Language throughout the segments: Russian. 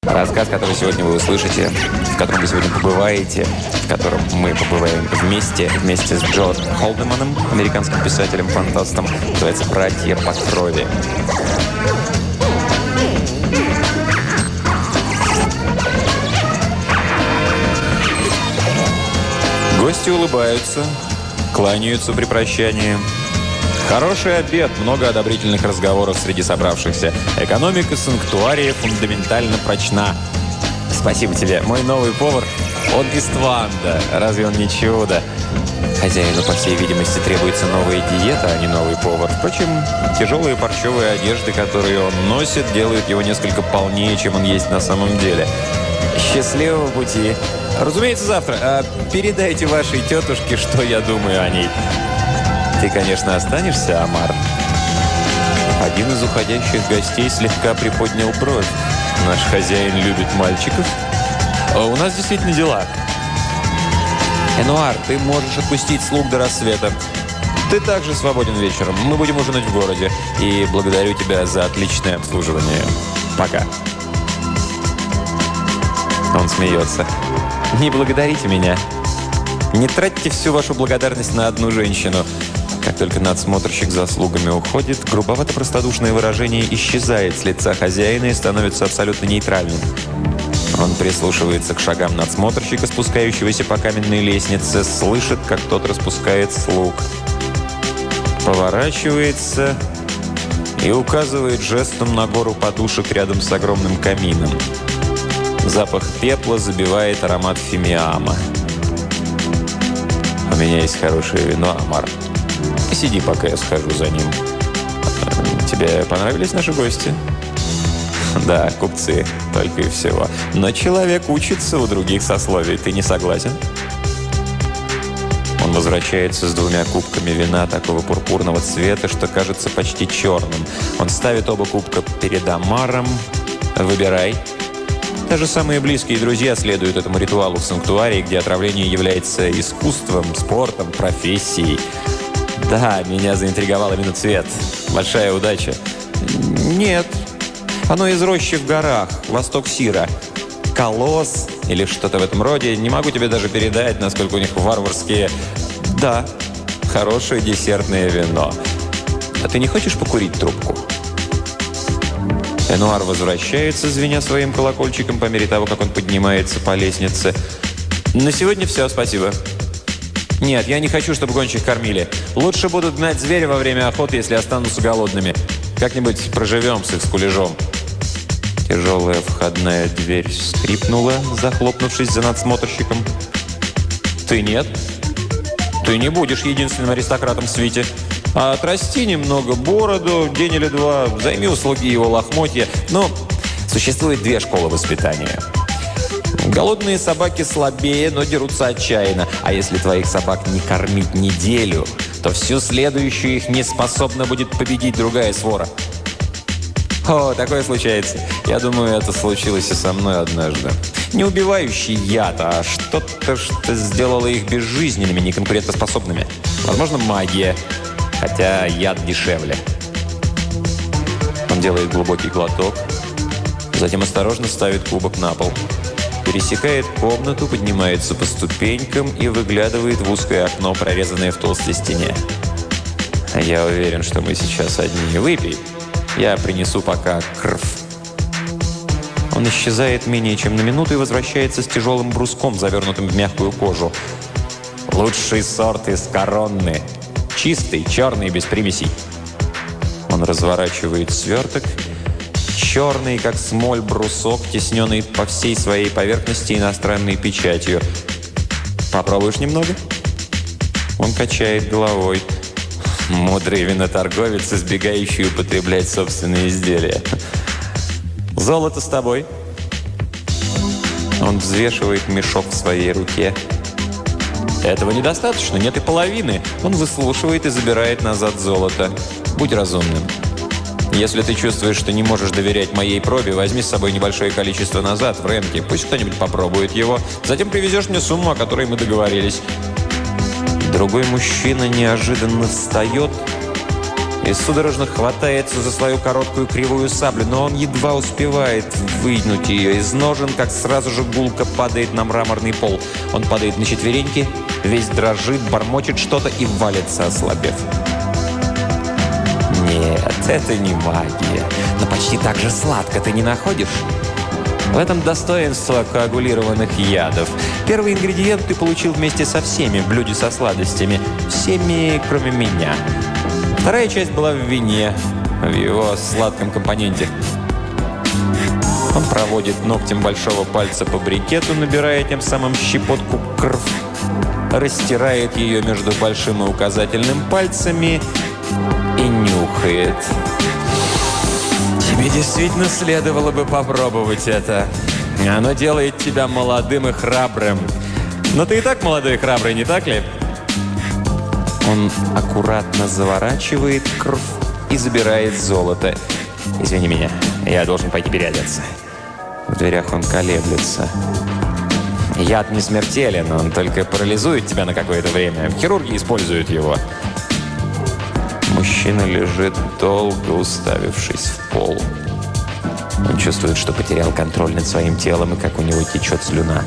Рассказ, который сегодня вы услышите, в котором вы сегодня побываете, в котором мы побываем вместе с Джо Холдеманом, американским писателем-фантастом, называется «Братья по крови». Гости улыбаются, кланяются при прощании. Хороший обед, много одобрительных разговоров среди собравшихся. Экономика санктуария фундаментально прочна. Спасибо тебе. Мой новый повар, он из Тванда. Разве он не чудо? Хозяину, по всей видимости, требуется новая диета, а не новый повар. Впрочем, тяжелые парчевые одежды, которые он носит, делают его несколько полнее, чем он есть на самом деле. Счастливого пути. Разумеется, завтра. Передайте вашей тетушке, что я думаю о ней. Ты, конечно, останешься, Омар? Один из уходящих гостей слегка приподнял бровь. Наш хозяин любит мальчиков. У нас действительно дела. Энуар, ты можешь отпустить слуг до рассвета. Ты также свободен вечером. Мы будем ужинать в городе. И благодарю тебя за отличное обслуживание. Пока. Он смеется. Не благодарите меня. Не тратьте всю вашу благодарность на одну женщину. Как только надсмотрщик за слугами уходит, грубовато-простодушное выражение исчезает с лица хозяина и становится абсолютно нейтральным. Он прислушивается к шагам надсмотрщика, спускающегося по каменной лестнице, слышит, как тот распускает слуг. Поворачивается и указывает жестом на гору подушек рядом с огромным камином. Запах пепла забивает аромат фимиама. «У меня есть хорошее вино, Омар. Сиди, пока я схожу за ним. Тебе понравились наши гости?» «Да, купцы, только и всего. Но человек учится у других сословий. Ты не согласен?» Он возвращается с 2 кубками вина такого пурпурного цвета, что кажется почти черным. Он ставит оба кубка перед Омаром. «Выбирай». Даже самые близкие друзья следуют этому ритуалу в санктуарии, где отравление является искусством, спортом, профессией. Да, меня заинтриговал именно цвет. Большая удача. Нет. Оно из рощи в горах, восток Сира. Колосс или что-то в этом роде. Не могу тебе даже передать, насколько у них варварские... Да, хорошее десертное вино. А ты не хочешь покурить трубку? Энуар возвращается, звеня своим колокольчиком по мере того, как он поднимается по лестнице. На сегодня все, спасибо. Нет, я не хочу, чтобы гончих кормили. Лучше будут гнать зверя во время охоты, если останутся голодными. Как-нибудь проживем с их скулежом. Тяжелая входная дверь скрипнула, захлопнувшись за надсмотрщиком. Ты нет? Ты не будешь единственным аристократом в свите. А отрасти немного бороду, день или два, займи у слуги его лохмотья. Но существует 2 школы воспитания. Голодные собаки слабее, но дерутся отчаянно. А если твоих собак не кормить неделю, то всю следующую их не способна будет победить другая свора. О, такое случается. Я думаю, это случилось и со мной однажды. Не убивающий яд, а что-то, что сделало их безжизненными, неконкурентоспособными. Возможно, магия. Хотя яд дешевле. Он делает глубокий глоток, затем осторожно ставит кубок на пол. Пересекает комнату, поднимается по ступенькам и выглядывает в узкое окно, прорезанное в толстой стене. Я уверен, что мы сейчас одни. Выпей. Я принесу пока крв. Он исчезает менее чем на минуту и возвращается с тяжелым бруском, завернутым в мягкую кожу. Лучший сорт из коронны. Чистый, черный, без примесей. Он разворачивает сверток. Черный, как смоль, брусок, тесненный по всей своей поверхности иностранной печатью. Попробуешь немного? Он качает головой. Мудрый виноторговец, избегающий употреблять собственные изделия. Золото с тобой. Он взвешивает мешок в своей руке. Этого недостаточно, нет и половины. Он выслушивает и забирает назад золото. Будь разумным. Если ты чувствуешь, что не можешь доверять моей пробе, возьми с собой небольшое количество назад в Рэмке. Пусть кто-нибудь попробует его. Затем привезешь мне сумму, о которой мы договорились. Другой мужчина неожиданно встает и судорожно хватается за свою короткую кривую саблю, но он едва успевает вынуть ее из ножен, как сразу же гулко падает на мраморный пол. Он падает на четвереньки, весь дрожит, бормочет что-то и валится, ослабев. Нет, это не магия, но почти так же сладко, ты не находишь? В этом достоинство коагулированных ядов. Первый ингредиент ты получил вместе со всеми в блюде со сладостями. Всеми, кроме меня. Вторая часть была в вине, в его сладком компоненте. Он проводит ногтем большого пальца по брикету, набирая тем самым щепотку крв. Растирает ее между большим и указательным пальцами и нюхает. Тебе действительно следовало бы попробовать это. Оно делает тебя молодым и храбрым. Но ты и так молодой и храбрый, не так ли? Он аккуратно заворачивает кровь и забирает золото. Извини меня, я должен пойти переодеться. В дверях он колеблется. Яд не смертелен, он только парализует тебя на какое-то время. Хирурги используют его. Мужчина лежит долго, уставившись в пол. Он чувствует, что потерял контроль над своим телом и как у него течет слюна.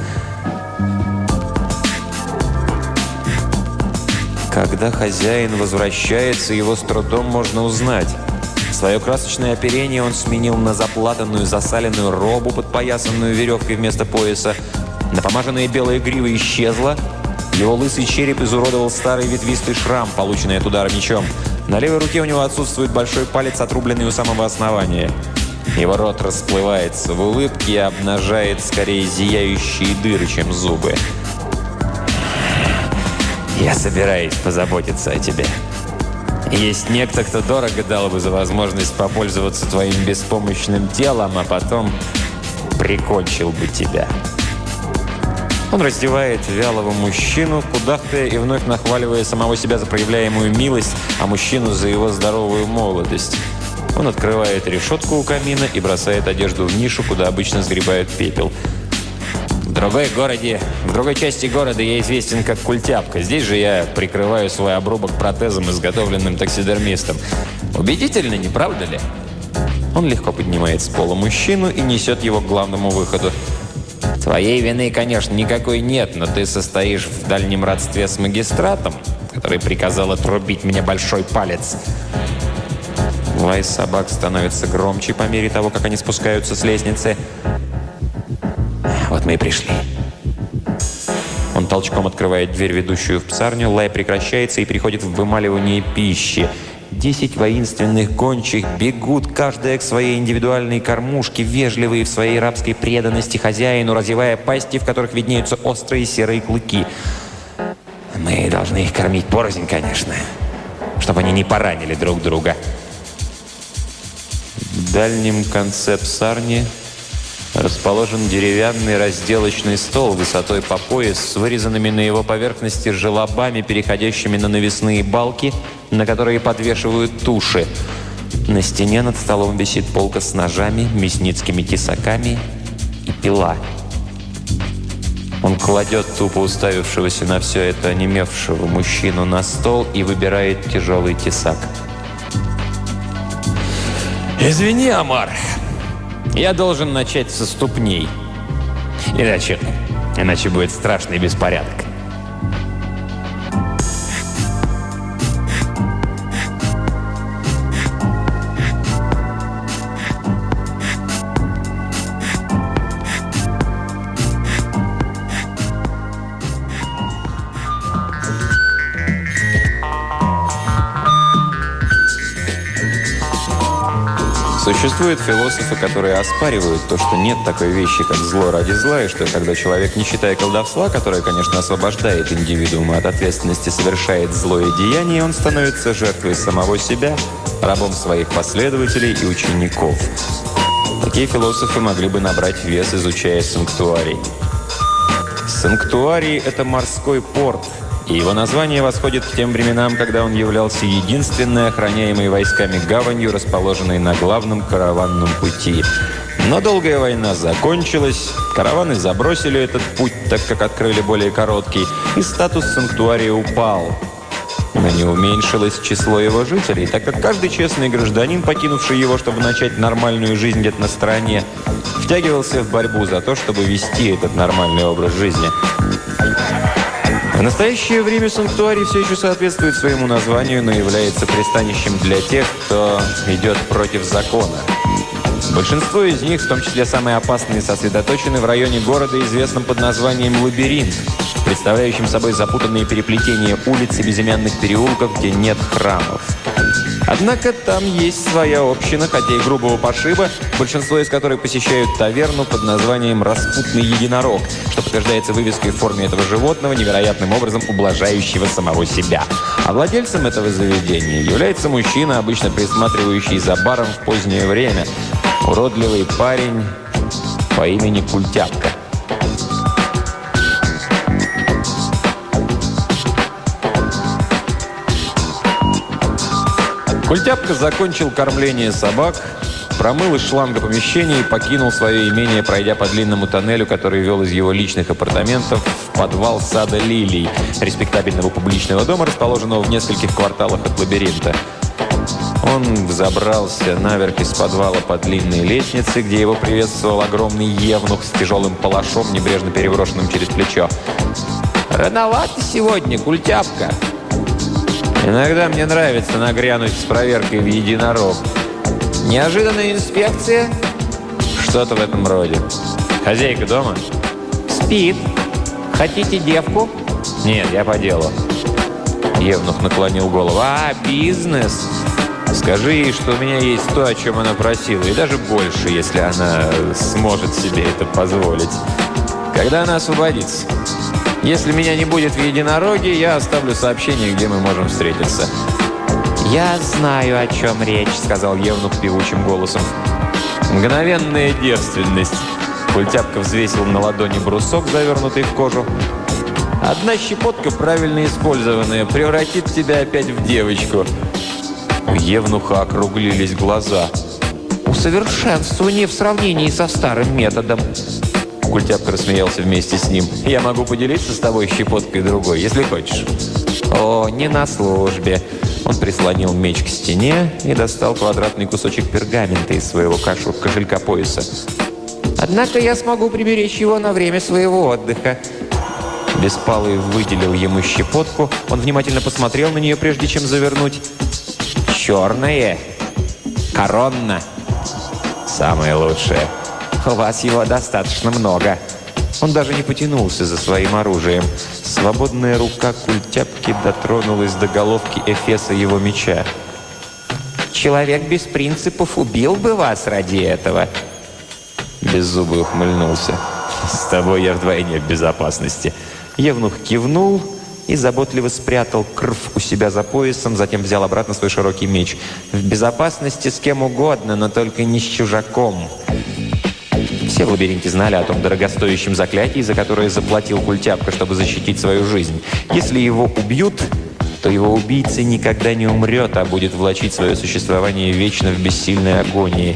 Когда хозяин возвращается, его с трудом можно узнать. Свое красочное оперение он сменил на заплатанную, засаленную робу, подпоясанную веревкой вместо пояса. Напомаженная белая грива исчезла. Его лысый череп изуродовал старый ветвистый шрам, полученный от удара мечом. На левой руке у него отсутствует большой палец, отрубленный у самого основания. Его рот расплывается в улыбке и обнажает скорее зияющие дыры, чем зубы. «Я собираюсь позаботиться о тебе. Есть некто, кто дорого дал бы за возможность попользоваться твоим беспомощным телом, а потом прикончил бы тебя». Он раздевает вялого мужчину, кудахтая и вновь нахваливая самого себя за проявляемую милость, а мужчину за его здоровую молодость. Он открывает решетку у камина и бросает одежду в нишу, куда обычно сгребают пепел. В другой части города я известен как культяпка. Здесь же я прикрываю свой обрубок протезом, изготовленным таксидермистом. Убедительно, не правда ли? Он легко поднимает с пола мужчину и несет его к главному выходу. Твоей вины, конечно, никакой нет, но ты состоишь в дальнем родстве с магистратом, который приказал отрубить мне большой палец. Лай собак становится громче по мере того, как они спускаются с лестницы. Вот мы и пришли. Он толчком открывает дверь, ведущую в псарню. Лай прекращается и переходит в вымаливание пищи. 10 воинственных гончих бегут, каждая к своей индивидуальной кормушке, вежливые в своей рабской преданности хозяину, разевая пасти, в которых виднеются острые серые клыки. Мы должны их кормить порознь, конечно, чтобы они не поранили друг друга. В дальнем конце псарни расположен деревянный разделочный стол высотой по пояс с вырезанными на его поверхности желобами, переходящими на навесные балки, на которые подвешивают туши. На стене над столом висит полка с ножами, мясницкими тесаками и пила. Он кладет тупо уставившегося на все это онемевшего мужчину на стол и выбирает тяжелый тесак. «Извини, Амар, я должен начать со ступней. Иначе будет страшный беспорядок». Существуют философы, которые оспаривают то, что нет такой вещи, как зло ради зла, и что когда человек, не считая колдовства, которое, конечно, освобождает индивидуума от ответственности, совершает злое деяние, он становится жертвой самого себя, рабом своих последователей и учеников. Такие философы могли бы набрать вес, изучая санктуарий. Санктуарий – это морской порт, и его название восходит к тем временам, когда он являлся единственной охраняемой войсками гаванью, расположенной на главном караванном пути. Но долгая война закончилась, караваны забросили этот путь, так как открыли более короткий, и статус санктуария упал. но не уменьшилось число его жителей, так как каждый честный гражданин, покинувший его, чтобы начать нормальную жизнь где-то на стороне, втягивался в борьбу за то, чтобы вести этот нормальный образ жизни. В настоящее время санктуарий все еще соответствует своему названию, но является пристанищем для тех, кто идет против закона. Большинство из них, в том числе самые опасные, сосредоточены в районе города, известном под названием «Лабиринт», представляющим собой запутанные переплетения улиц и безымянных переулков, где нет храмов. Однако там есть своя община, хотя и грубого пошиба, большинство из которых посещают таверну под названием «Распутный единорог», что подтверждается вывеской в форме этого животного, невероятным образом ублажающего самого себя. А владельцем этого заведения является мужчина, обычно присматривающий за баром в позднее время. Уродливый парень по имени Культяпка. Культяпка закончил кормление собак, промыл из шланга помещение и покинул свое имение, пройдя по длинному тоннелю, который вел из его личных апартаментов в подвал сада лилий, респектабельного публичного дома, расположенного в нескольких кварталах от лабиринта. Он взобрался наверх из подвала по длинной лестнице, где его приветствовал огромный евнух с тяжелым палашом, небрежно переброшенным через плечо. «Рановато сегодня, Культяпка. Иногда мне нравится нагрянуть с проверкой в единорог. Неожиданная инспекция?» «Что-то в этом роде. Хозяйка дома?» «Спит. Хотите девку?» «Нет, я по делу». Евнух наклонил голову. «А, бизнес. Скажи ей, что у меня есть то, о чем она просила, и даже больше, если она сможет себе это позволить. Когда она освободится? Если меня не будет в единороге, я оставлю сообщение, где мы можем встретиться». «Я знаю, о чем речь», — сказал Евнух певучим голосом. «Мгновенная девственность». Культяпка взвесил на ладони брусок, завернутый в кожу. «Одна щепотка, правильно использованная, превратит тебя опять в девочку». У Евнуха округлились глаза. «Усовершенствование в сравнении со старым методом». Культяпка рассмеялся вместе с ним. «Я могу поделиться с тобой щепоткой другой, если хочешь». «О, не на службе». Он прислонил меч к стене и достал квадратный кусочек пергамента из своего кошелька пояса. «Однако я смогу приберечь его на время своего отдыха». Беспалый выделил ему щепотку. Он внимательно посмотрел на нее, прежде чем завернуть. «Черное. Коронна. Самое лучшее. У вас его достаточно много». Он даже не потянулся за своим оружием. Свободная рука Культяпки дотронулась до головки эфеса его меча. «Человек без принципов убил бы вас ради этого». Беззубый ухмыльнулся. «С тобой я вдвойне в безопасности». Евнух кивнул и заботливо спрятал крв у себя за поясом, затем взял обратно свой широкий меч. «В безопасности с кем угодно, но только не с чужаком». Все в лабиринте знали о том дорогостоящем заклятии, за которое заплатил Культяпка, чтобы защитить свою жизнь. Если его убьют, то его убийца никогда не умрет, а будет влачить свое существование вечно в бессильной агонии.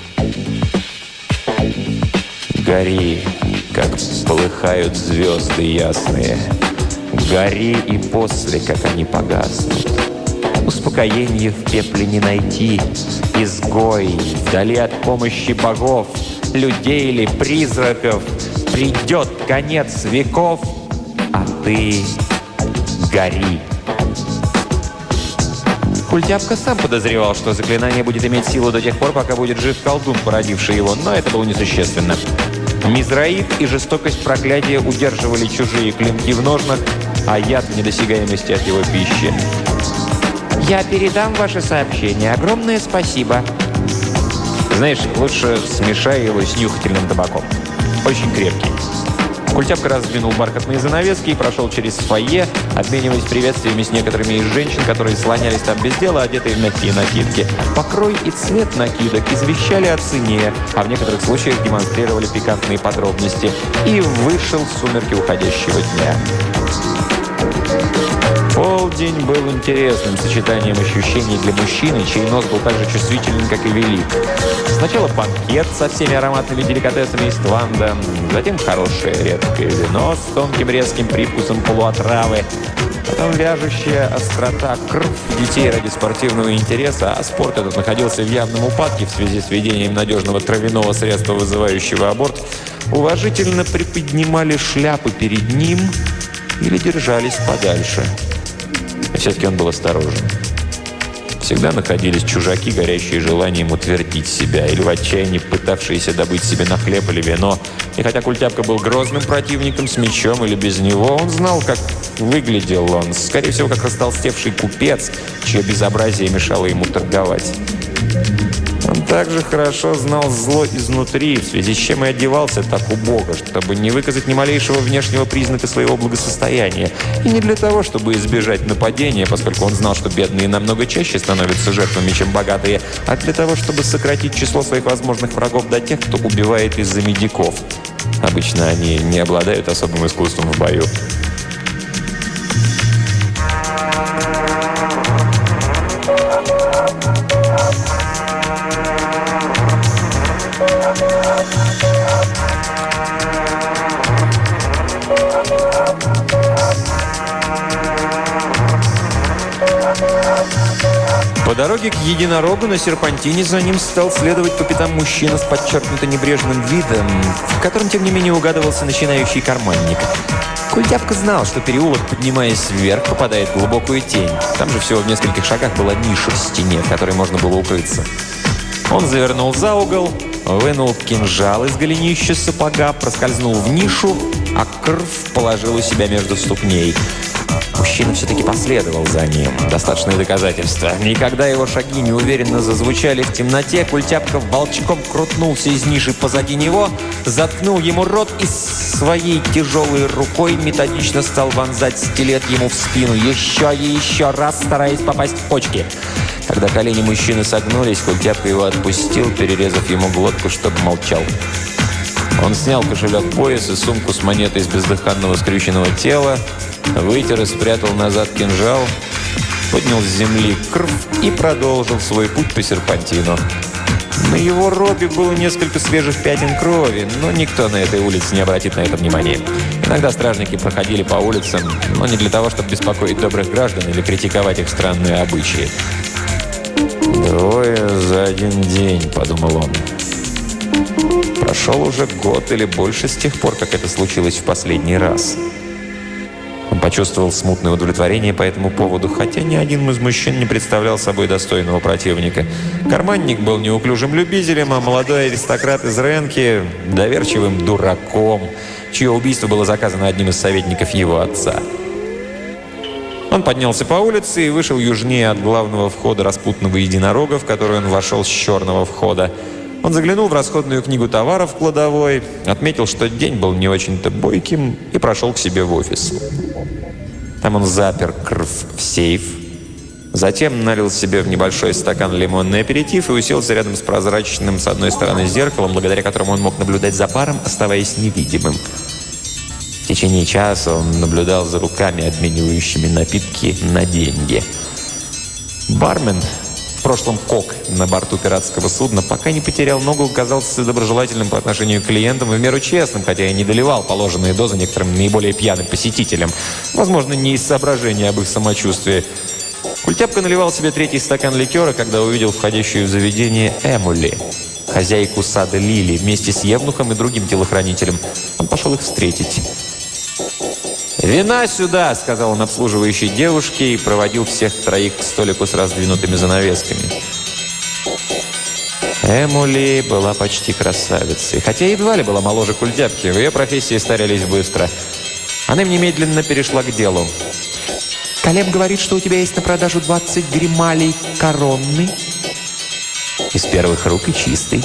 Гори, как полыхают звезды ясные. Гори и после, как они погаснут. Успокоение в пепле не найти. Изгой, вдали от помощи богов, людей или призраков, придет конец веков, а ты гори. Культяпка сам подозревал, что заклинание будет иметь силу до тех пор, пока будет жив колдун, породивший его, но это было несущественно. Мизраид и жестокость проклятия удерживали чужие клинки в ножнах, а яд в недосягаемости от его пищи. «Я передам ваше сообщение. Огромное спасибо». «Знаешь, лучше смешай его с нюхательным табаком. Очень крепкий». Культяпка раздвинул бархатные занавески и прошел через фойе, обмениваясь приветствиями с некоторыми из женщин, которые слонялись там без дела, одетые в мягкие накидки. Покрой и цвет накидок извещали о цене, а в некоторых случаях демонстрировали пикантные подробности. И вышел в сумерки уходящего дня. Пол полдень был интересным сочетанием ощущений для мужчины, чей нос был так же чувствителен, как и велик. Сначала банкет со всеми ароматными деликатесами из Тванда, затем хорошее редкое вино с тонким резким привкусом полуотравы, потом вяжущая острота крв детей ради спортивного интереса, а спорт этот находился в явном упадке в связи с введением надежного травяного средства, вызывающего аборт, уважительно приподнимали шляпы перед ним или держались подальше. И все-таки он был осторожен. Всегда находились чужаки, горящие желанием утвердить себя, или в отчаянии пытавшиеся добыть себе на хлеб или вино. И хотя Культяпка был грозным противником с мечом или без него, он знал, как выглядел он. Скорее всего, как растолстевший купец, чье безобразие мешало ему торговать. Он также хорошо знал зло изнутри, в связи с чем и одевался так убого, чтобы не выказать ни малейшего внешнего признака своего благосостояния. И не для того, чтобы избежать нападения, поскольку он знал, что бедные намного чаще становятся жертвами, чем богатые, а для того, чтобы сократить число своих возможных врагов до тех, кто убивает из-за медиков. Обычно они не обладают особым искусством в бою. По дороге к единорогу на серпантине за ним стал следовать по пятам мужчина с подчеркнуто небрежным видом, в котором, тем не менее, угадывался начинающий карманник. Культяпка знал, что переулок, поднимаясь вверх, попадает в глубокую тень. Там же всего в нескольких шагах была ниша в стене, в которой можно было укрыться. Он завернул за угол, вынул кинжал из голенища сапога, проскользнул в нишу, а кровь положил у себя между ступней. Мужчина все-таки последовал за ним. Достаточное доказательство. И когда его шаги неуверенно зазвучали в темноте, Культяпка волчком крутнулся из ниши позади него, заткнул ему рот и своей тяжелой рукой методично стал вонзать стилет ему в спину. Еще и еще раз, стараясь попасть в почки. Когда колени мужчины согнулись, Культяпка его отпустил, перерезав ему глотку, чтобы молчал. Он снял кошелек-пояс и сумку с монетой из бездыханного скрюченного тела, вытер и спрятал назад кинжал, поднял с земли кровь и продолжил свой путь по серпантину. На его робе было несколько свежих пятен крови, но никто на этой улице не обратит на это внимания. Иногда стражники проходили по улицам, но не для того, чтобы беспокоить добрых граждан или критиковать их странные обычаи. «Двое за один день», — подумал он. Прошел уже год или больше с тех пор, как это случилось в последний раз. Он почувствовал смутное удовлетворение по этому поводу, хотя ни один из мужчин не представлял собой достойного противника. Карманник был неуклюжим любителем, а молодой аристократ из Ренки – доверчивым дураком, чье убийство было заказано одним из советников его отца. Он поднялся по улице и вышел южнее от главного входа распутного единорога, в который он вошел с черного входа. Он заглянул в расходную книгу товаров в кладовой, отметил, что день был не очень-то бойким, и прошел к себе в офис. Там он запер кровь в сейф, затем налил себе в небольшой стакан лимонный аперитив и уселся рядом с прозрачным с одной стороны зеркалом, благодаря которому он мог наблюдать за баром, оставаясь невидимым. В течение часа он наблюдал за руками, обменивающими напитки на деньги. Бармен, в прошлом кок на борту пиратского судна, пока не потерял ногу, казался доброжелательным по отношению к клиентам и в меру честным, хотя и не доливал положенные дозы некоторым наиболее пьяным посетителям. Возможно, не из соображения об их самочувствии. Культяпка наливал себе третий стакан ликера, когда увидел входящую в заведение Эмули, хозяйку сада Лили, вместе с евнухом и другим телохранителем. Он пошел их встретить. «Вина сюда!» — сказал он обслуживающей девушке и проводил всех троих к столику с раздвинутыми занавесками. Эмули была почти красавицей, хотя едва ли была моложе Культяпки. В ее профессии старялись быстро. Она немедленно перешла к делу. «Калеб говорит, что у тебя есть на продажу 20 грималей коронны. Из первых рук и чистый».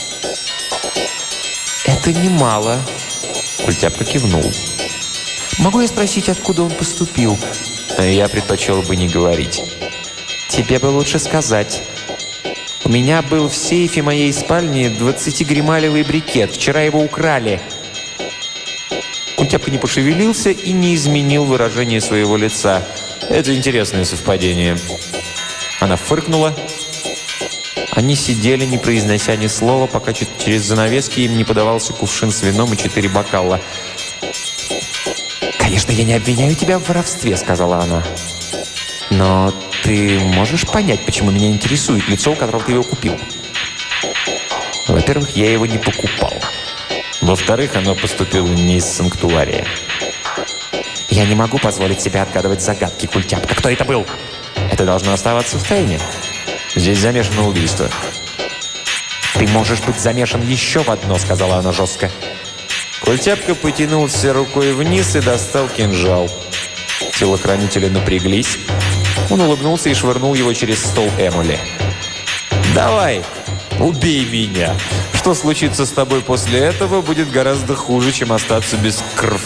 «Это немало», — Культяпка кивнул. «Могу я спросить, откуда он поступил?» «Я предпочел бы не говорить». «Тебе бы лучше сказать. У меня был в сейфе моей спальни 20-грималевый брикет. Вчера его украли». Культяпка не пошевелился и не изменил выражение своего лица. Это интересное совпадение. Она фыркнула. Они сидели, не произнося ни слова, пока через занавески им не подавался кувшин с вином и 4 бокала. «Конечно, я не обвиняю тебя в воровстве», — сказала она. «Но ты можешь понять, почему меня интересует лицо, у которого ты его купил?» «Во-первых, я его не покупал. Во-вторых, оно поступило не из санктуария». «Я не могу позволить себе отгадывать загадки, культяпка. Кто это был?» «Это должно оставаться в тайне. Здесь замешано убийство». «Ты можешь быть замешан еще в одно», — сказала она жестко. Культяпка потянулся рукой вниз и достал кинжал. Телохранители напряглись. Он улыбнулся и швырнул его через стол Эмули. «Давай, убей меня. Что случится с тобой после этого, будет гораздо хуже, чем остаться без крв».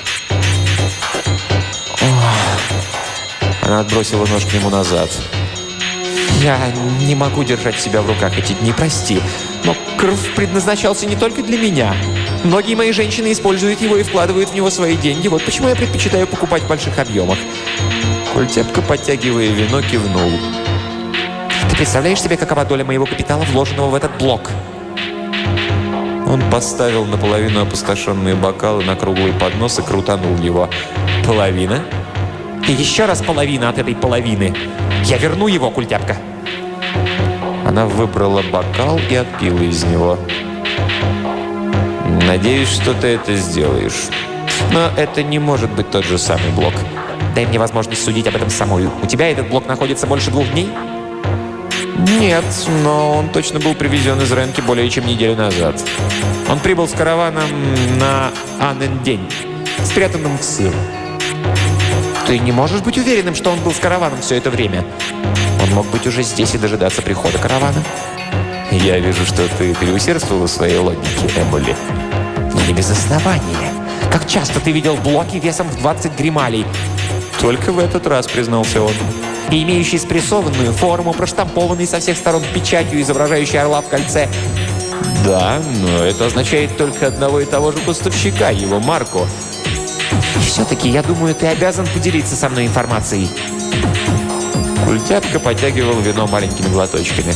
Она отбросила нож к нему назад. «Я не могу держать себя в руках эти дни, прости. Но крв предназначался не только для меня. Многие мои женщины используют его и вкладывают в него свои деньги. Вот почему я предпочитаю покупать в больших объемах». Культяпка, подтягивая вино, кивнул. «Ты представляешь себе, какова доля моего капитала, вложенного в этот блок?» Он поставил наполовину опустошенные бокалы на круглый поднос и крутанул его. «Половина?» «И еще раз половина от этой половины. Я верну его, культяпка!» Она выбрала бокал и отпила из него. «Надеюсь, что ты это сделаешь. Но это не может быть тот же самый блок. Дай мне возможность судить об этом самой. У тебя этот блок находится больше 2 дней?» «Нет, но он точно был привезен из Ренки более чем неделю назад. Он прибыл с караваном на Аннен-день, спрятанным в сыр». «Ты не можешь быть уверенным, что он был с караваном все это время? Он мог быть уже здесь и дожидаться прихода каравана». «Я вижу, что ты переусердствовала в своей логике, Эмули». «Но не без основания. Как часто ты видел блоки весом в 20 грималей?» «Только в этот раз», — признался он. «И имеющий спрессованную форму, проштампованный со всех сторон печатью, изображающей орла в кольце». «Да, но это означает только одного и того же поставщика, его марку». «И все-таки, я думаю, ты обязан поделиться со мной информацией». Культяпка подтягивал вино маленькими глоточками.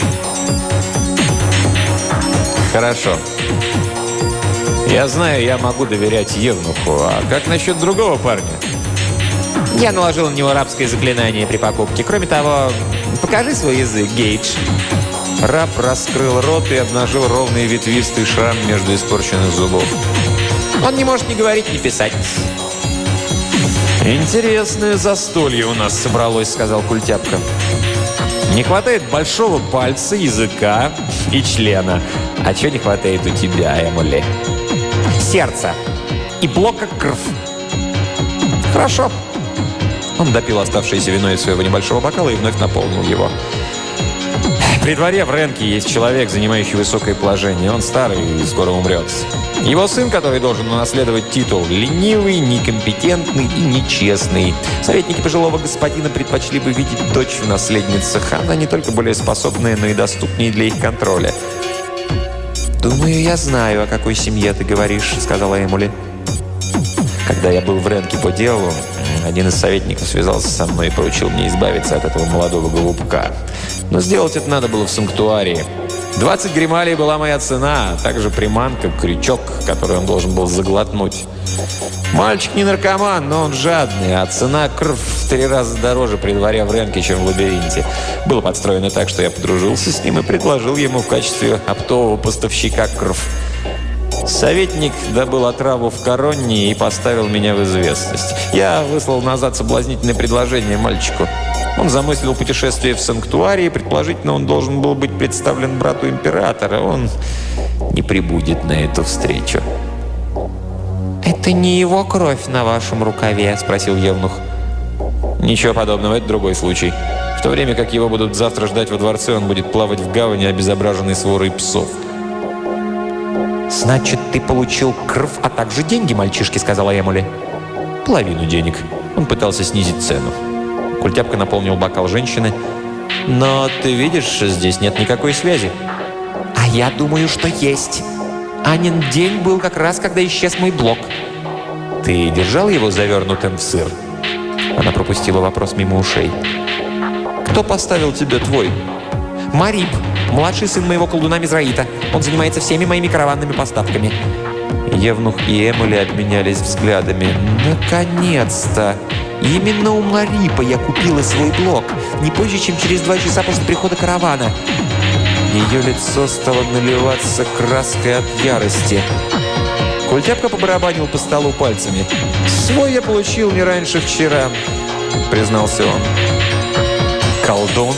«Хорошо. Я знаю, я могу доверять Евнуху. А как насчет другого парня?» «Я наложил на него рабское заклинание при покупке. Кроме того, покажи свой язык, Гейдж». Раб раскрыл рот и обнажил ровный ветвистый шрам между испорченных зубов. «Он не может ни говорить, ни писать». «Интересное застолье у нас собралось», — сказал Культяпка. «Не хватает большого пальца, языка и члена. А чего не хватает у тебя, Эмули?» «Сердца и блока крв». «Хорошо». Он допил оставшееся вино из своего небольшого бокала и вновь наполнил его. «При дворе в Ренке есть человек, занимающий высокое положение. Он старый и скоро умрет. Его сын, который должен унаследовать титул, ленивый, некомпетентный и нечестный. Советники пожилого господина предпочли бы видеть дочь в наследницах. Она не только более способная, но и доступнее для их контроля». «Думаю, я знаю, о какой семье ты говоришь», — сказала Эмули. «Когда я был в Ренке по делу, один из советников связался со мной и поручил мне избавиться от этого молодого голубка. Но сделать это надо было в санктуарии. 20 грималей была моя цена, а также приманка, крючок, который он должен был заглотнуть. Мальчик не наркоман, но он жадный, а цена крв в 3 раза дороже при дворе в Ренке, чем в лабиринте. Было подстроено так, что я подружился с ним и предложил ему в качестве оптового поставщика крв. Советник добыл отраву в Коронне и поставил меня в известность. Я выслал назад соблазнительное предложение мальчику. Он замыслил путешествие в санктуарий, предположительно, он должен был быть представлен брату императора. Он не прибудет на эту встречу. «Это не его кровь на вашем рукаве?» – спросил Евнух. «Ничего подобного, это другой случай. В то время как его будут завтра ждать во дворце, он будет плавать в гавани, обезображенный сворой псов». «Значит, ты получил крв, а также деньги, мальчишки», — сказала Эмули. «Половину денег». Он пытался снизить цену. Культяпка наполнил бокал женщины. «Но ты видишь, здесь нет никакой связи». «А я думаю, что есть. Анин день был как раз, когда исчез мой блок». «Ты держал его завернутым в сыр?» Она пропустила вопрос мимо ушей. «Кто поставил тебе твой?» «Марип, младший сын моего колдуна Мизраита. Он занимается всеми моими караванными поставками». Евнух и Эмили обменялись взглядами. «Наконец-то! Именно у Марипа я купила свой блок. Не позже, чем через 2 часа после прихода каравана». Ее лицо стало наливаться краской от ярости. Культяпка побарабанил по столу пальцами. «Свой я получил не раньше вчера», — признался он. «Колдун?»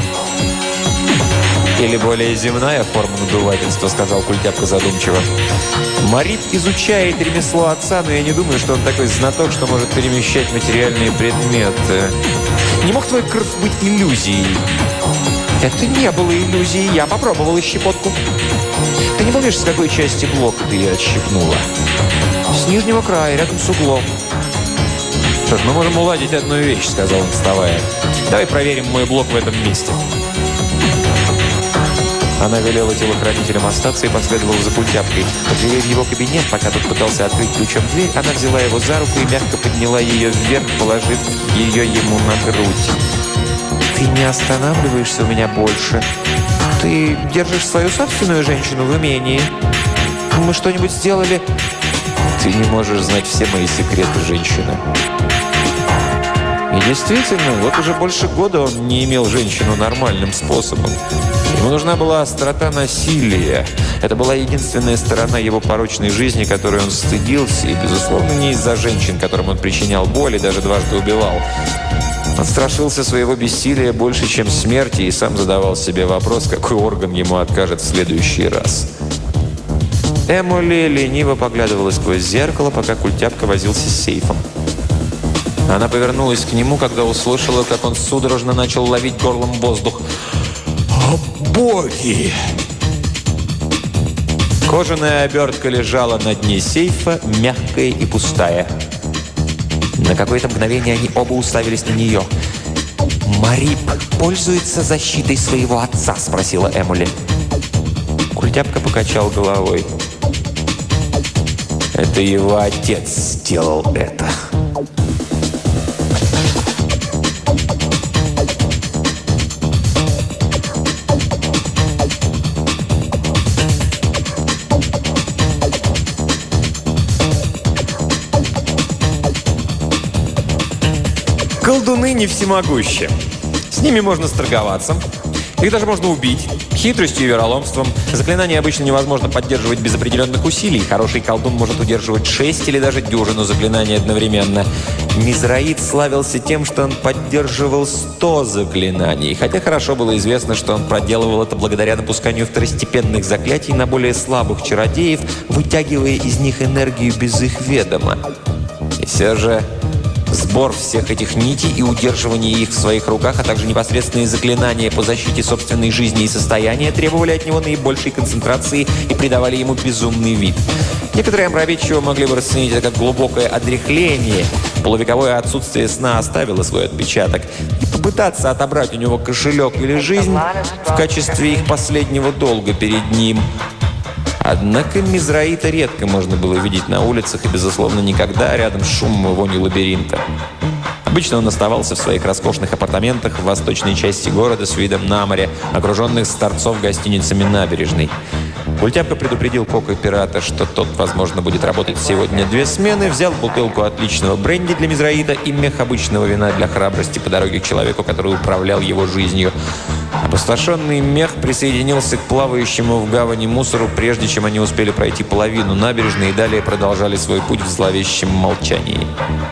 «Или более земная форма надувательства», — сказал Культяпка задумчиво. «Марип изучает ремесло отца, но я не думаю, что он такой знаток, что может перемещать материальные предметы. Не мог твой кров быть иллюзией?» «Это не было иллюзией, я попробовала щепотку». «Ты не помнишь, с какой части блока ты ее отщипнула?» «С нижнего края, рядом с углом». «Что ж, мы можем уладить одну вещь», — сказал он, вставая. «Давай проверим мой блок в этом месте». Она велела телохранителям остаться и последовала за Культяпкой. По двери в его кабинет, пока тот пытался открыть ключом дверь, она взяла его за руку и мягко подняла ее вверх, положив ее ему на грудь. «Ты не останавливаешься у меня больше. Ты держишь свою собственную женщину в имении. Мы что-нибудь сделали?» «Ты не можешь знать все мои секреты, женщина». И действительно, вот уже больше года он не имел женщину нормальным способом. Ему нужна была острота насилия. Это была единственная сторона его порочной жизни, которой он стыдился, и, безусловно, не из-за женщин, которым он причинял боль и даже дважды убивал. Он страшился своего бессилия больше, чем смерти, и сам задавал себе вопрос, какой орган ему откажет в следующий раз. Эмили лениво поглядывала сквозь зеркало, пока Культяпка возился с сейфом. Она повернулась к нему, когда услышала, как он судорожно начал ловить горлом воздух. «О, боги!» Кожаная обертка лежала на дне сейфа, мягкая и пустая. На какое-то мгновение они оба уставились на нее. «Марип пользуется защитой своего отца?» – спросила Эмили. Культяпка покачал головой. «Это его отец сделал это». Колдуны не всемогущи. С ними можно сторговаться. Их даже можно убить. Хитростью и вероломством. Заклинания обычно невозможно поддерживать без определенных усилий. Хороший колдун может удерживать 6 или даже дюжину заклинаний одновременно. Мизраит славился тем, что он поддерживал 100 заклинаний. Хотя хорошо было известно, что он проделывал это благодаря напусканию второстепенных заклятий на более слабых чародеев, вытягивая из них энергию без их ведома. И все же сбор всех этих нитей и удерживание их в своих руках, а также непосредственные заклинания по защите собственной жизни и состояния требовали от него наибольшей концентрации и придавали ему безумный вид. Некоторые омраведчиво могли бы расценить это как глубокое одряхление. Полувековое отсутствие сна оставило свой отпечаток. И попытаться отобрать у него кошелек или жизнь в качестве их последнего долга перед ним. Однако Мизраита редко можно было видеть на улицах и, безусловно, никогда рядом с шумом и вонью лабиринта. Обычно он оставался в своих роскошных апартаментах в восточной части города с видом на море, окруженных с торцов гостиницами набережной. Культяпка предупредил Кока-пирата, что тот, возможно, будет работать сегодня 2 смены, взял бутылку отличного бренди для Мизраита и мех обычного вина для храбрости по дороге к человеку, который управлял его жизнью. Опустошенный мех присоединился к плавающему в гавани мусору, прежде чем они успели пройти половину набережной и далее продолжали свой путь в зловещем молчании.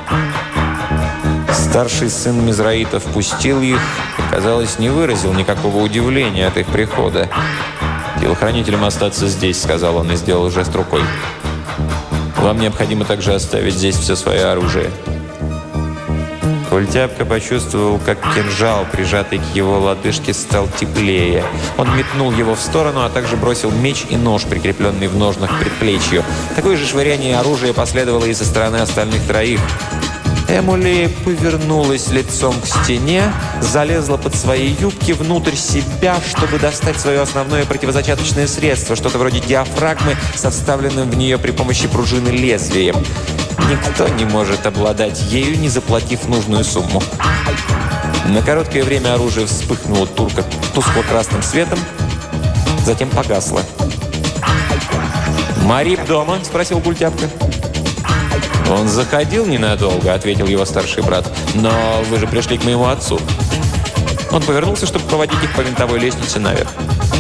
Старший сын Мизраита впустил их и, казалось, не выразил никакого удивления от их прихода. «Телохранителям остаться здесь», — сказал он и сделал жест рукой. «Вам необходимо также оставить здесь все свое оружие». Культяпка почувствовал, как кинжал, прижатый к его лодыжке, стал теплее. Он метнул его в сторону, а также бросил меч и нож, прикрепленный в ножнах к предплечью. Такое же швыряние оружия последовало и со стороны остальных троих. Эмили повернулась лицом к стене, залезла под свои юбки внутрь себя, чтобы достать свое основное противозачаточное средство, что-то вроде диафрагмы со вставленным в нее при помощи пружины лезвием. Никто не может обладать ею, не заплатив нужную сумму. На короткое время оружие вспыхнуло тускло-красным светом, затем погасло. «Марип дома?» – спросил Культяпка. «Он заходил ненадолго», – ответил его старший брат. «Но вы же пришли к моему отцу». Он повернулся, чтобы проводить их по винтовой лестнице наверх.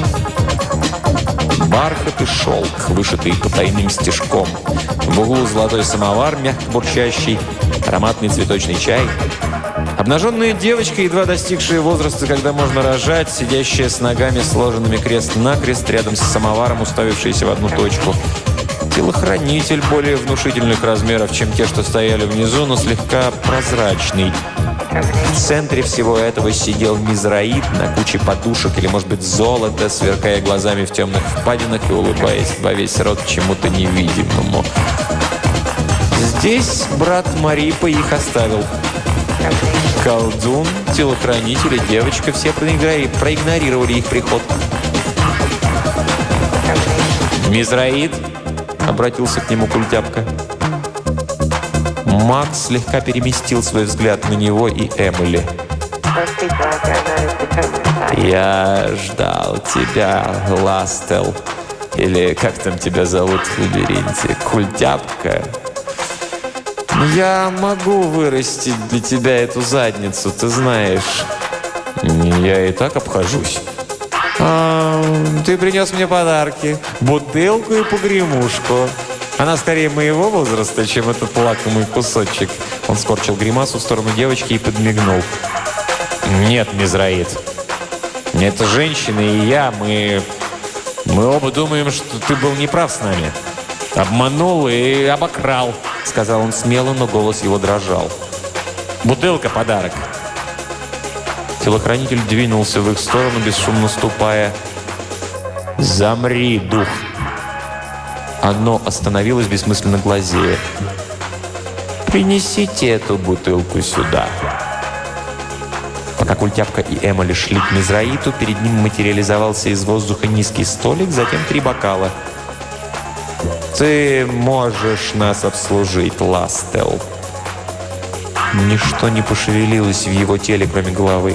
Бархат и шелк, вышитый потайным стежком. В углу золотой самовар, мягко бурчащий, ароматный цветочный чай. Обнаженная девочка, едва достигшая возраста, когда можно рожать, сидящая с ногами, сложенными крест-накрест, рядом с самоваром, уставившаяся в одну точку. Телохранитель более внушительных размеров, чем те, что стояли внизу, но слегка прозрачный. В центре всего этого сидел Мизраид на куче подушек или, может быть, золота, сверкая глазами в темных впадинах и улыбаясь во весь рот чему-то невидимому. Здесь брат Марипа их оставил. Колдун, телохранитель и девочка все проигнорировали их приход. «Мизраид?» — обратился к нему Культяпка. Макс слегка переместил свой взгляд на него и Эмили. «Я ждал тебя, Ластел. Или как там тебя зовут в лабиринте? Культяпка? Я могу вырастить для тебя эту задницу, ты знаешь. Я и так обхожусь. Ты принес мне подарки. Бутылку и погремушку. Она скорее моего возраста, чем этот лакомый кусочек». Он скорчил гримасу в сторону девочки и подмигнул. «Нет, Мизраид. Это женщина и я. Мы оба думаем, что ты был неправ с нами. Обманул и обокрал», — сказал он смело, но голос его дрожал. «Бутылка — подарок». Телохранитель двинулся в их сторону, бесшумно ступая. «Замри, дух!» Оно остановилось, бессмысленно глазея. «Принесите эту бутылку сюда». Пока Культяпка и Эмили шли к Мизраиту, перед ним материализовался из воздуха низкий столик, затем 3 бокала. «Ты можешь нас обслужить, Ластел». Ничто не пошевелилось в его теле, кроме головы.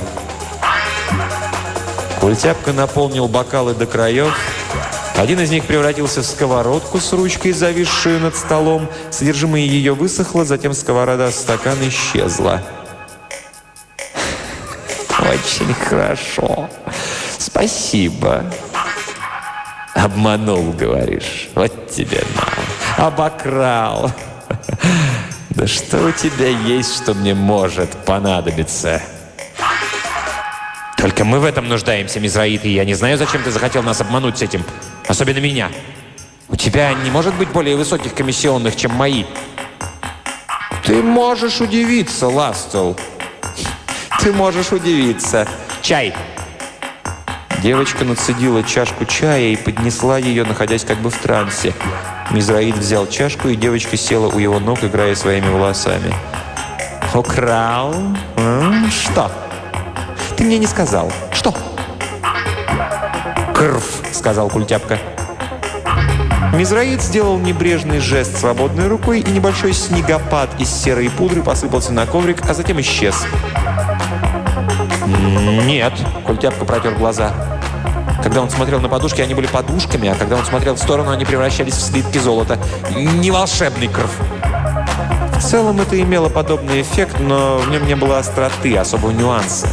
Культяпка наполнил бокалы до краев. Один из них превратился в сковородку с ручкой, зависшую над столом. Содержимое ее высохло, затем сковорода в стакан исчезла. «Очень хорошо. Спасибо». «Обманул, говоришь? Вот тебе на. Обокрал. Да что у тебя есть, что мне может понадобиться?» «Только мы в этом нуждаемся, Мизраид, и я не знаю, зачем ты захотел нас обмануть с этим. Особенно меня. У тебя не может быть более высоких комиссионных, чем мои». «Ты можешь удивиться, Ластел. Ты можешь удивиться. Чай!» Девочка нацедила чашку чая и поднесла ее, находясь как бы в трансе. Мизраид взял чашку, и девочка села у его ног, играя своими волосами. «Украл? Что? Ты мне не сказал. Что?» «Крв», — сказал Культяпка. Мизраид сделал небрежный жест свободной рукой, и небольшой снегопад из серой пудры посыпался на коврик, а затем исчез. «Нет», — Культяпка протер глаза. Когда он смотрел на подушки, они были подушками, а когда он смотрел в сторону, они превращались в слитки золота. Не волшебный крв. В целом это имело подобный эффект, но в нем не было остроты, особого нюанса.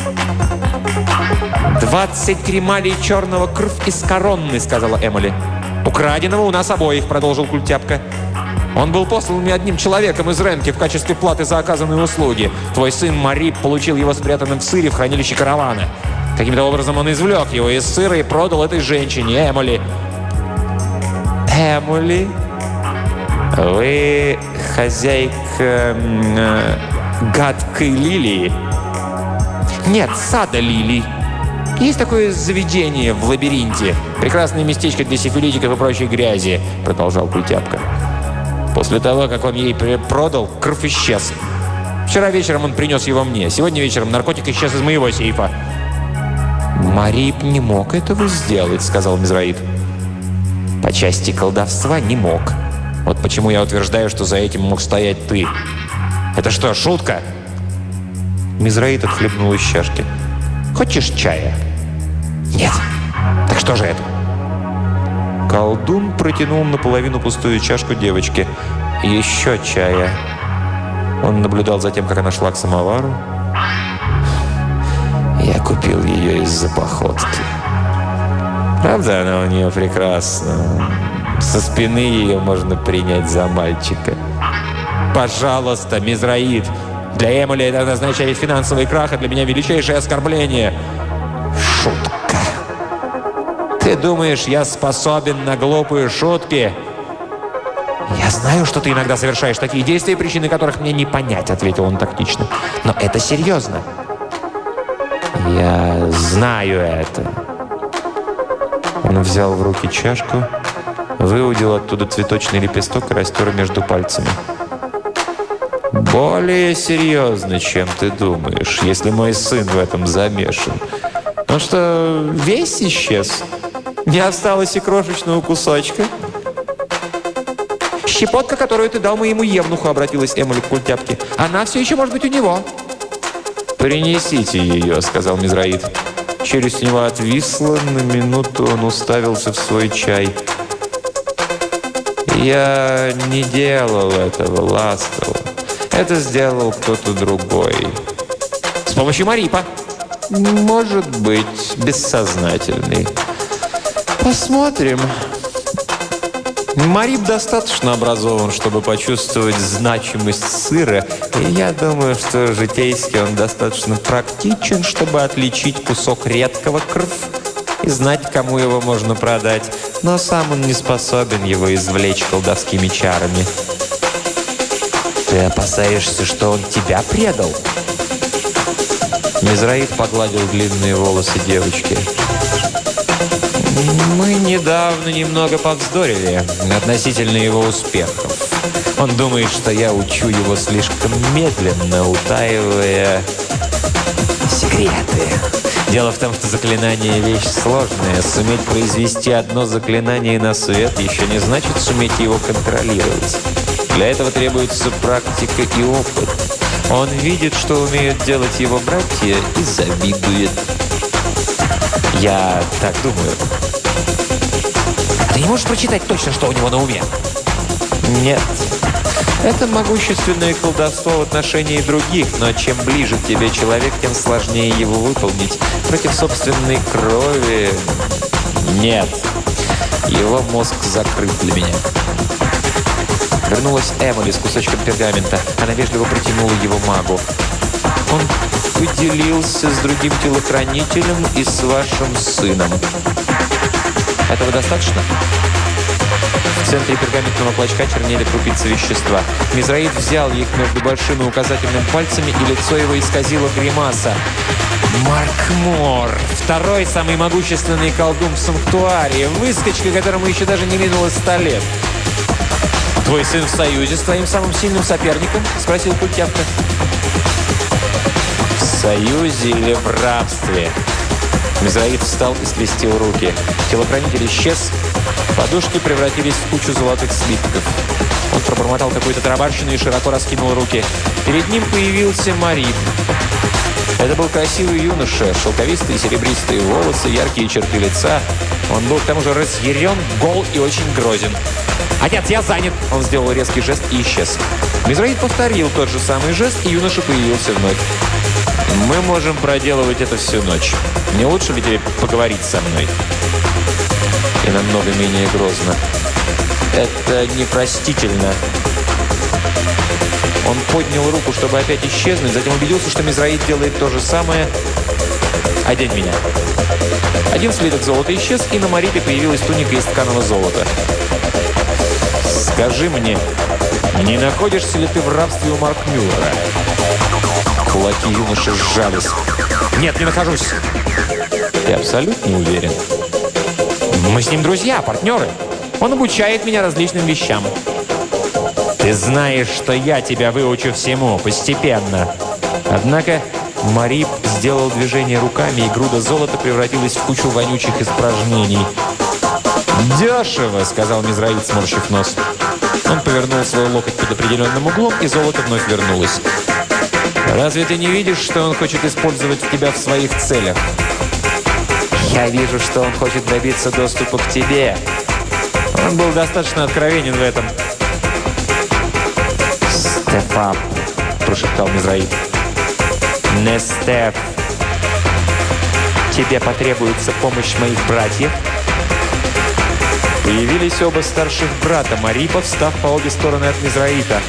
20 кремалей черного крв из коронны, сказала Эмили. «Украденного у нас обоих», продолжил Культяпка. «Он был послан мне одним человеком из Ренки в качестве платы за оказанные услуги. Твой сын Марип получил его спрятанным в сыре в хранилище каравана. Каким-то образом он извлек его из сыра и продал этой женщине, Эмили». «Эмили? Вы хозяйка гадкой лилии?» «Нет, сада лилий. Есть такое заведение в лабиринте. Прекрасное местечко для сифилитиков и прочей грязи», продолжал Культяпка. «После того, как он ей продал, кров исчез. Вчера вечером он принес его мне. Сегодня вечером наркотик исчез из моего сейфа». «Марип не мог этого сделать», — сказал Мизраид. «По части колдовства не мог. Вот почему я утверждаю, что за этим мог стоять ты. Это что, шутка?» Мизраид отхлебнул из чашки. «Хочешь чая?» «Нет». «Так что же это?» Колдун протянул наполовину пустую чашку девочке. «Еще чая». Он наблюдал за тем, как она шла к самовару. «Я купил ее из-за походки. Правда, она у нее прекрасна. Со спины ее можно принять за мальчика». «Пожалуйста, Мизраид! Для Эмили это означает финансовый крах, а для меня величайшее оскорбление». «Шутка. Ты думаешь, я способен на глупые шутки?» «Я знаю, что ты иногда совершаешь такие действия, причины которых мне не понять», — ответил он тактично. «Но это серьезно». «Я знаю это». Он взял в руки чашку, выудил оттуда цветочный лепесток и растер между пальцами. «Более серьезно, чем ты думаешь, если мой сын в этом замешан. Он что, весь исчез? Не осталось и крошечного кусочка?» «Щепотка, которую ты дал моему евнуху», — обратилась Эмили к культяпке. «Она все еще может быть у него». «Принесите ее», — сказал Мизраид. Челюсть у него отвисла, на минуту он уставился в свой чай. «Я не делал этого, Ластл. Это сделал кто-то другой». «С помощью Марипа?» «Может быть, бессознательный. Посмотрим». Марип достаточно образован, чтобы почувствовать значимость сыра, и я думаю, что житейски он достаточно практичен, чтобы отличить кусок редкого крв и знать, кому его можно продать, но сам он не способен его извлечь колдовскими чарами. «Ты опасаешься, что он тебя предал?» Мизраид погладил длинные волосы девочки. «Мы недавно немного повздорили относительно его успехов. Он думает, что я учу его слишком медленно, утаивая секреты. Дело в том, что заклинание – вещь сложная. Суметь произвести одно заклинание на свет еще не значит суметь его контролировать. Для этого требуется практика и опыт. Он видит, что умеют делать его братья, и завидует. Я так думаю». «Ты не можешь прочитать точно, что у него на уме?» «Нет. Это могущественное колдовство в отношении других, но чем ближе к тебе человек, тем сложнее его выполнить. Против собственной крови... Нет. Его мозг закрыт для меня». Вернулась Эмили с кусочком пергамента. Она вежливо протянула его магу. «Он поделился с другим телохранителем и с вашим сыном. Этого достаточно?» В центре пергаментного клочка чернели крупицы вещества. Мизраид взял их между большим и указательным пальцами, и лицо его исказило гримаса. «Маркмор! Второй самый могущественный колдун в санктуаре! Выскочка, которому еще даже не минуло 100 лет!» «Твой сын в союзе с твоим самым сильным соперником?» — спросил культяпка. «В союзе или в рабстве?» Мизраид встал и скрестил руки. Телохранитель исчез. Подушки превратились в кучу золотых слитков. Он пробормотал какую-то тарабарщину и широко раскинул руки. Перед ним появился Марип. Это был красивый юноша, шелковистые серебристые волосы, яркие черты лица. Он был к тому же разъярен, гол и очень грозен. «Отец, я занят!» Он сделал резкий жест и исчез. Мизраид повторил тот же самый жест, и юноша появился вновь. «Мы можем проделывать это всю ночь. Не лучше ли тебе поговорить со мной?» И намного менее грозно. «Это непростительно». Он поднял руку, чтобы опять исчезнуть, затем убедился, что Мизраид делает то же самое. «Одень меня». Один слиток золота исчез, и на Марипе появилась туника из тканого золота. «Скажи мне, не находишься ли ты в рабстве у Маркмюра?» Кулаки юноши сжались. «Нет, не нахожусь». «Ты абсолютно уверен?» «Мы с ним друзья, партнеры. Он обучает меня различным вещам». «Ты знаешь, что я тебя выучу всему, постепенно». Однако Марип сделал движение руками, и груда золота превратилась в кучу вонючих испражнений. «Дешево», — сказал Мизраид, сморщив нос. Он повернул свой локоть под определенным углом, и золото вновь вернулось. «Разве ты не видишь, что он хочет использовать тебя в своих целях?» «Я вижу, что он хочет добиться доступа к тебе». Он был достаточно откровенен в этом. «Стефан», – прошептал Мизраид. «Не Стеф. Тебе потребуется помощь моих братьев?» Появились оба старших брата Марипа, встав по обе стороны от Мизраита.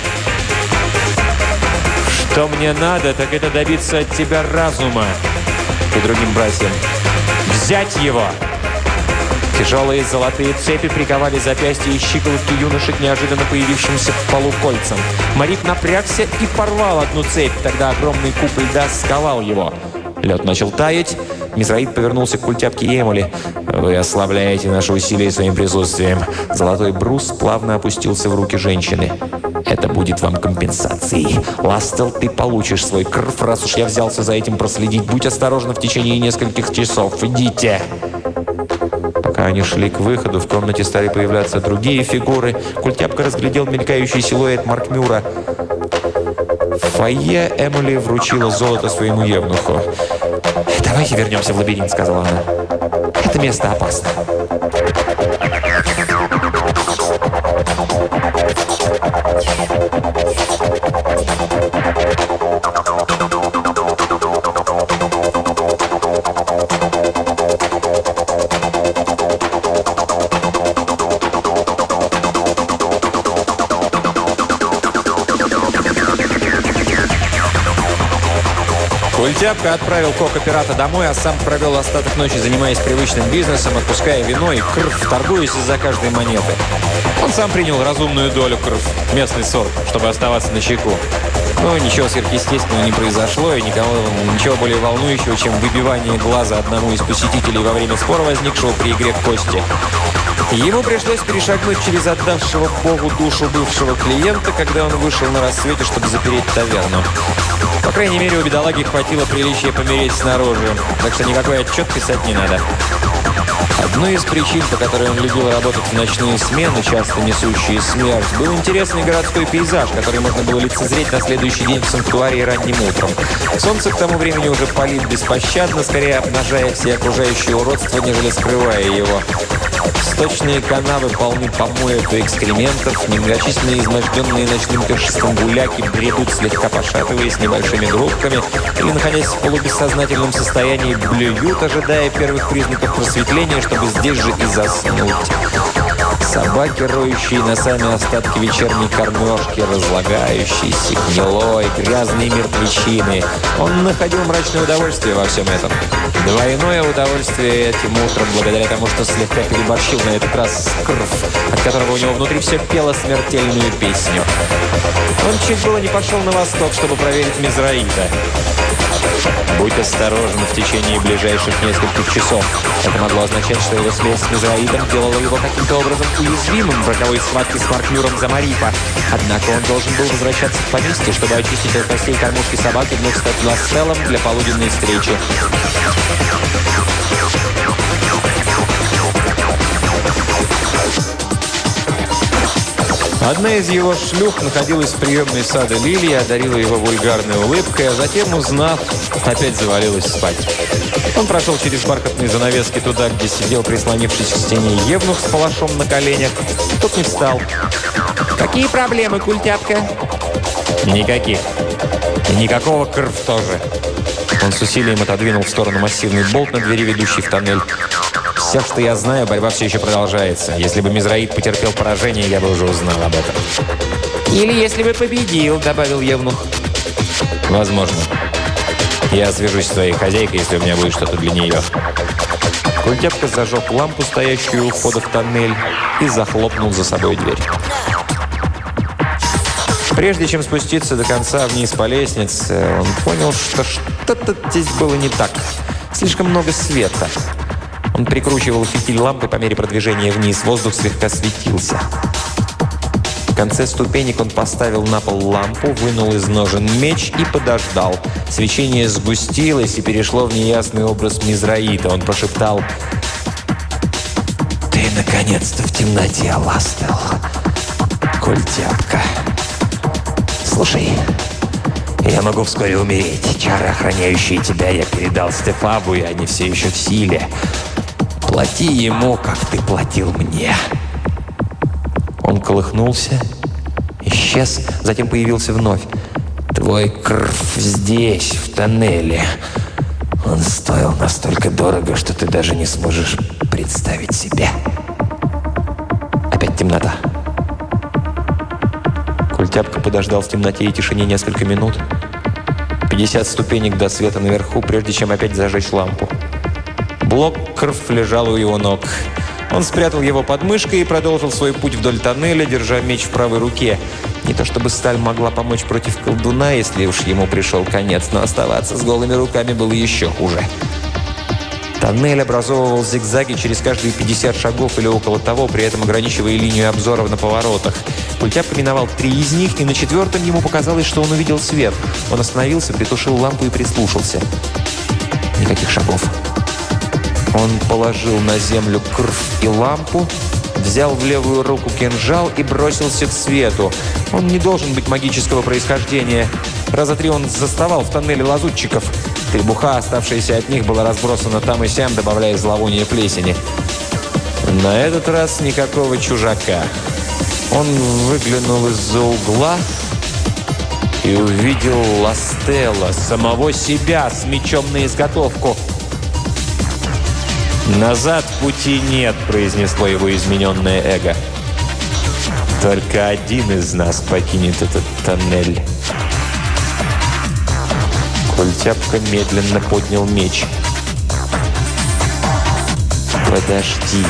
«Что мне надо, так это добиться от тебя разума!» И другим братьям. «Взять его!» Тяжелые золотые цепи приковали запястья и щиколотки юноши к неожиданно появившимся в полу кольцам. Марип напрягся и порвал одну цепь, тогда огромный куб льда сковал его. Лед начал таять. Мизраид повернулся к культяпке Эмули. «Вы ослабляете наши усилия своим присутствием». Золотой брус плавно опустился в руки женщины. «Это будет вам компенсацией. Ластел, ты получишь свой крв, раз уж я взялся за этим проследить. Будь осторожна в течение нескольких часов. Идите!» Пока они шли к выходу, в комнате стали появляться другие фигуры. Культяпка разглядел мелькающий силуэт Маркмюра. В фойе Эмули вручила золото своему евнуху. «Давайте вернемся в лабиринт», — сказала она. «Это место опасно». Культяпка отправил кока-пирата домой, а сам провел остаток ночи, занимаясь привычным бизнесом, отпуская вино и крв, торгуясь из-за каждой монеты. Он сам принял разумную долю крв, местный сорт, чтобы оставаться на чеку. Но ничего сверхъестественного не произошло, и ничего более волнующего, чем выбивание глаза одному из посетителей во время спора, возникшего при игре в кости. Ему пришлось перешагнуть через отдавшего Богу душу бывшего клиента, когда он вышел на рассвете, чтобы запереть таверну. По крайней мере, у бедолаги хватило приличия помереть снаружи, так что никакой отчет писать не надо. Одной из причин, по которой он любил работать в ночные смены, часто несущие смерть, был интересный городской пейзаж, который можно было лицезреть на следующий день в санктуарии ранним утром. Солнце к тому времени уже палит беспощадно, скорее обнажая все окружающие уродства, нежели скрывая его. Сточные канавы полны помоев и экскрементов, немногочисленные изможденные ночным пиршеством гуляки бредут, слегка пошатываясь небольшими группками или, находясь в полубессознательном состоянии, блюют, ожидая первых признаков просветления, чтобы здесь же и заснуть. Собаки, роющие носами остатки вечерней кормежки, разлагающиеся, гнилой, грязные мертвечины. Он находил мрачное удовольствие во всем этом. Двойное удовольствие этим утром, благодаря тому, что слегка переборщил на этот раз с крв, от которого у него внутри все пело смертельную песню. Он чуть было не пошел на восток, чтобы проверить Мизраита. «Будь осторожен в течение ближайших нескольких часов». Это могло означать, что его связь с Мизраидом делала его каким-то образом уязвимым в роковой схватке с Маркмюром за Марипа. Однако он должен был возвращаться в поместье, чтобы очистить от костей кормушки собаки, вновь стать Ластеллом для полуденной встречи. Одна из его шлюх находилась в приемной сада Лилии, одарила его вульгарной улыбкой, а затем, узнав, опять завалилась спать. Он прошел через бархатные занавески туда, где сидел, прислонившись к стене, евнух с палашом на коленях. Тот не встал. «Какие проблемы, культяпка?» «Никаких. И никакого крв тоже». Он с усилием отодвинул в сторону массивный болт на двери, ведущий в тоннель. «Все, что я знаю, борьба все еще продолжается. Если бы Мизраид потерпел поражение, я бы уже узнал об этом». «Или если бы победил», — добавил евнух. «Возможно. Я свяжусь с твоей хозяйкой, если у меня будет что-то для нее». Культяпка зажег лампу, стоящую у входа в тоннель, и захлопнул за собой дверь. Прежде чем спуститься до конца вниз по лестнице, он понял, что что-то здесь было не так. Слишком много света. Он прикручивал фитиль лампы по мере продвижения вниз. Воздух слегка светился. В конце ступенек он поставил на пол лампу, вынул из ножен меч и подождал. Свечение сгустилось и перешло в неясный образ Мизраита. Он прошептал: «Ты наконец-то в темноте, Ластел». Культяпка. Слушай, я могу вскоре умереть. Чары, охраняющие тебя, я передал Стефабу, и они все еще в силе. Плати ему, как ты платил мне. Он колыхнулся, исчез, затем появился вновь. Твой крв здесь, в тоннеле. Он стоил настолько дорого, что ты даже не сможешь представить себе. Опять темнота. Культяпка подождал в темноте и тишине несколько минут. 50 ступенек до света наверху, прежде чем опять зажечь лампу. Блок крв лежал у его ног. Он спрятал его под мышкой и продолжил свой путь вдоль тоннеля, держа меч в правой руке. Не то чтобы сталь могла помочь против колдуна, если уж ему пришел конец, но оставаться с голыми руками было еще хуже. Тоннель образовывал зигзаги через каждые 50 шагов или около того, при этом ограничивая линию обзора на поворотах. Культяпка миновал 3 из них, и на 4-м ему показалось, что он увидел свет. Он остановился, притушил лампу и прислушался. Никаких шагов. Он положил на землю крв и лампу, взял в левую руку кинжал и бросился к свету. Он не должен быть магического происхождения. Раза 3 он заставал в тоннеле лазутчиков. Требуха, оставшаяся от них, была разбросана там и сям, добавляя зловоние плесени. На этот раз никакого чужака. Он выглянул из-за угла и увидел Ластелла, самого себя, с мечом на изготовку. «Назад пути нет», — произнесло его измененное эго. «Только один из нас покинет этот тоннель». Культяпка медленно поднял меч. «Подожди.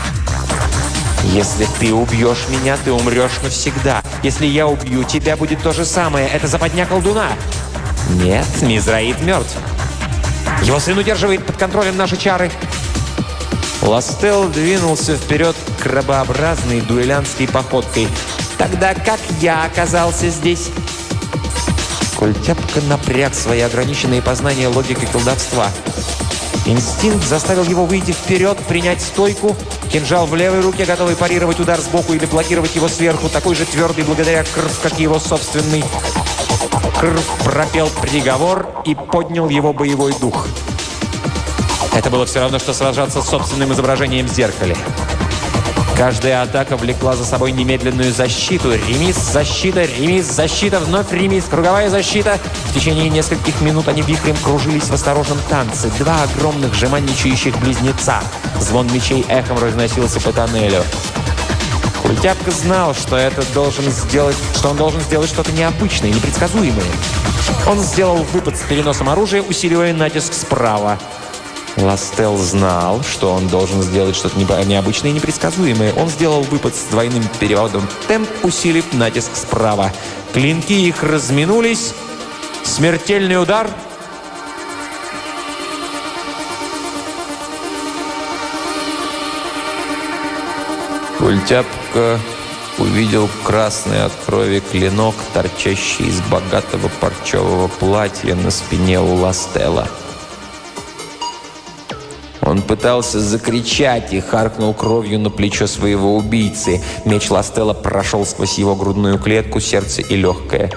Если ты убьешь меня, ты умрешь навсегда. Если я убью тебя, будет то же самое. Это западня колдуна». «Нет, Мизраид мертв. Его сын удерживает под контролем наши чары». Ластелл двинулся вперед крабообразной дуэлянтской походкой. «Тогда как я оказался здесь?» Культяпка напряг свои ограниченные познания логики колдовства. Инстинкт заставил его выйти вперед, принять стойку. Кинжал в левой руке, готовый парировать удар сбоку или блокировать его сверху, такой же твердый благодаря крв, как и его собственный. Крв пропел приговор и поднял его боевой дух. Это было все равно, что сражаться с собственным изображением в зеркале. Каждая атака влекла за собой немедленную защиту. Ремис, защита, ремис, защита, вновь ремис, круговая защита. В течение нескольких минут они вихрем кружились в осторожном танце. 2 огромных жеманничающих близнеца. Звон мечей эхом разносился по тоннелю. Культяпка знал, что он должен сделать что-то необычное, непредсказуемое. Он сделал выпад с переносом оружия, усиливая натиск справа. Ластелл знал, что он должен сделать что-то необычное и непредсказуемое. Он сделал выпад с двойным переводом темп, усилив натиск справа. Клинки их разминулись. Смертельный удар. Культяпка увидел красный от крови клинок, торчащий из богатого парчевого платья на спине у Ластелла. Он пытался закричать и харкнул кровью на плечо своего убийцы. Меч Ластелла прошел сквозь его грудную клетку, сердце и легкое.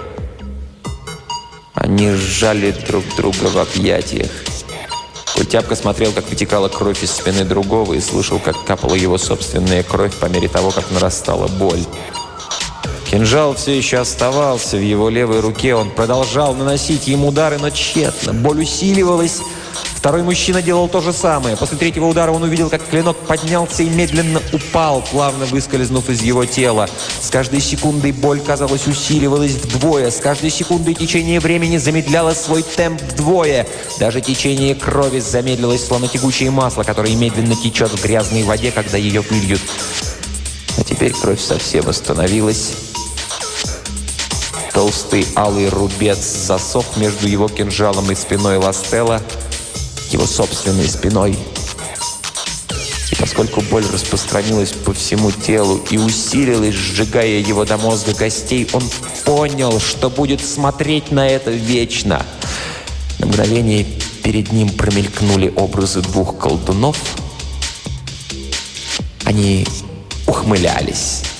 Они сжали друг друга в объятиях. Культяпка смотрел, как вытекала кровь из спины другого, и слышал, как капала его собственная кровь по мере того, как нарастала боль. Кинжал все еще оставался в его левой руке. Он продолжал наносить ему удары, но тщетно. Боль усиливалась. Второй мужчина делал то же самое. После 3-го удара он увидел, как клинок поднялся и медленно упал, плавно выскользнув из его тела. С каждой секундой боль, казалось, усиливалась вдвое. С каждой секундой течение времени замедляло свой темп вдвое. Даже течение крови замедлилось, словно тягучее масло, которое медленно течет в грязной воде, когда ее выльют. А теперь кровь совсем остановилась. Толстый алый рубец засох между его кинжалом и спиной Ластелла, его собственной спиной. И поскольку боль распространилась по всему телу и усилилась, сжигая его до мозга костей, он понял, что будет смотреть на это вечно. На мгновение перед ним промелькнули образы 2 колдунов. Они ухмылялись.